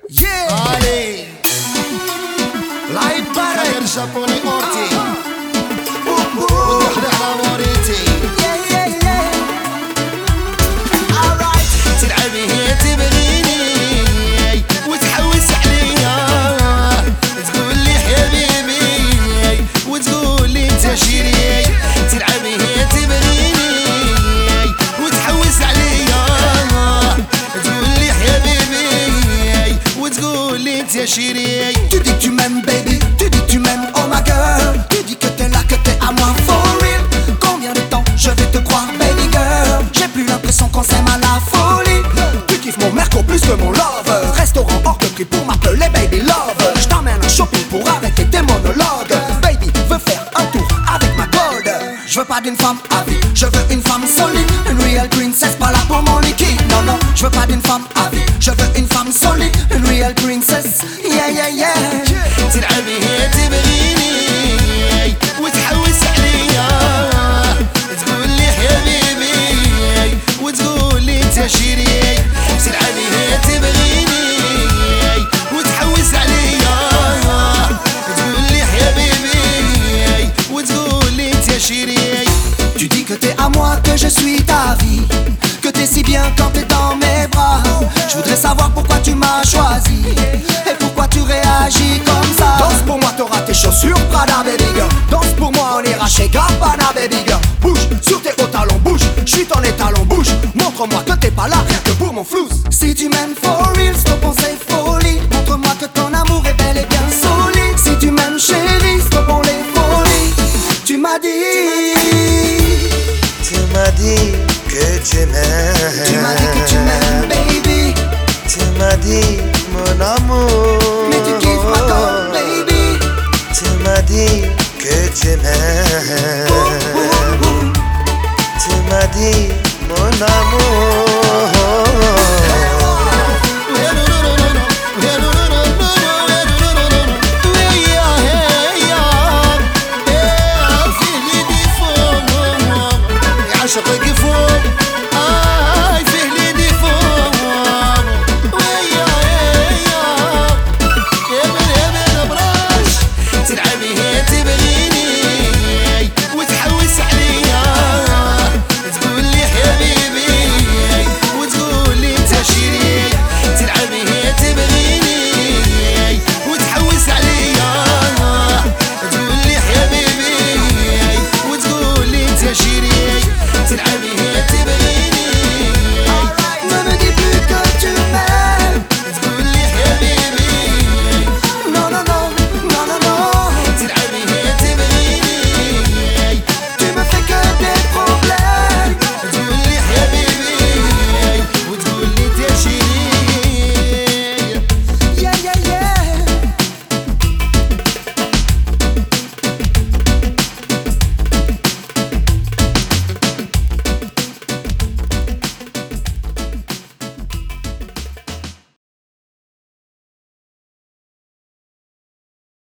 Yeah. Allez, Live party. خير جابوني أورتي Woo. ودخل على موريتي Yeah, yeah, yeah. Alright. تلعبي هي تبغيني وتحوس عليا تقول لي حبيبي وتقول لي انت شيري تلعبي هي تبغيني وتحوس عليا تقول لي حبيبي وتقول لي انت شيري Tu dis que tu m'aimes baby, tu dis que tu m'aimes oh ma girl. Tu dis que t'es là, que t'es à moi for real. Combien de temps je vais te croire baby girl. J'ai plus l'impression qu'on s'aime à la folie. Tu kiffes mon merco plus que mon love. Restaurant hors de prix pour m'appeler baby love. Je t'emmène un shopping pour arrêter tes monologues. Baby veut faire un tour avec ma gold. Je veux pas d'une femme à vie, je veux une femme solide. Une real princess, pas là pour mon liquide. Non, non, je veux pas d'une femme à vie, je veux une femme solide. Une real princess, yeah, yeah, yeah. تلعبي هي تبغيني وتحوس عليا تقول لي حبيبي وتقول لي انت شيري تلعبي هي تبغيني وتحوس عليا تقول لي حبيبي وتقول لي انت شيري Tu dis que t'es à moi, que je suis ta vie, que t'es si bien quand t'es dans mes bras. Je voudrais savoir pourquoi tu m'as choisi et pourquoi tu réagis comme ça. Danse pour moi, t'auras tes chaussures Prada baby girl. Danse pour moi, on ira chez Gabbana baby girl. Bouge sur tes hauts talons, bouge, j'suis ton étalon, bouge. Montre-moi que t'es pas là, rien que pour mon flouze. Si tu m'aimes for real, stop on c'est folie. Montre-moi que ton amour est bel et bien solide. Si tu m'aimes chérie, stop on les folies. Tu m'as dit que tu m'aimes. Tu m'as dit que tu m'aimes, baby. Tu m'as dit mon amour. Mais tu kiffes ma gold, baby. Tu m'as dit que tu m'aimes. Tu m'as dit mon amour.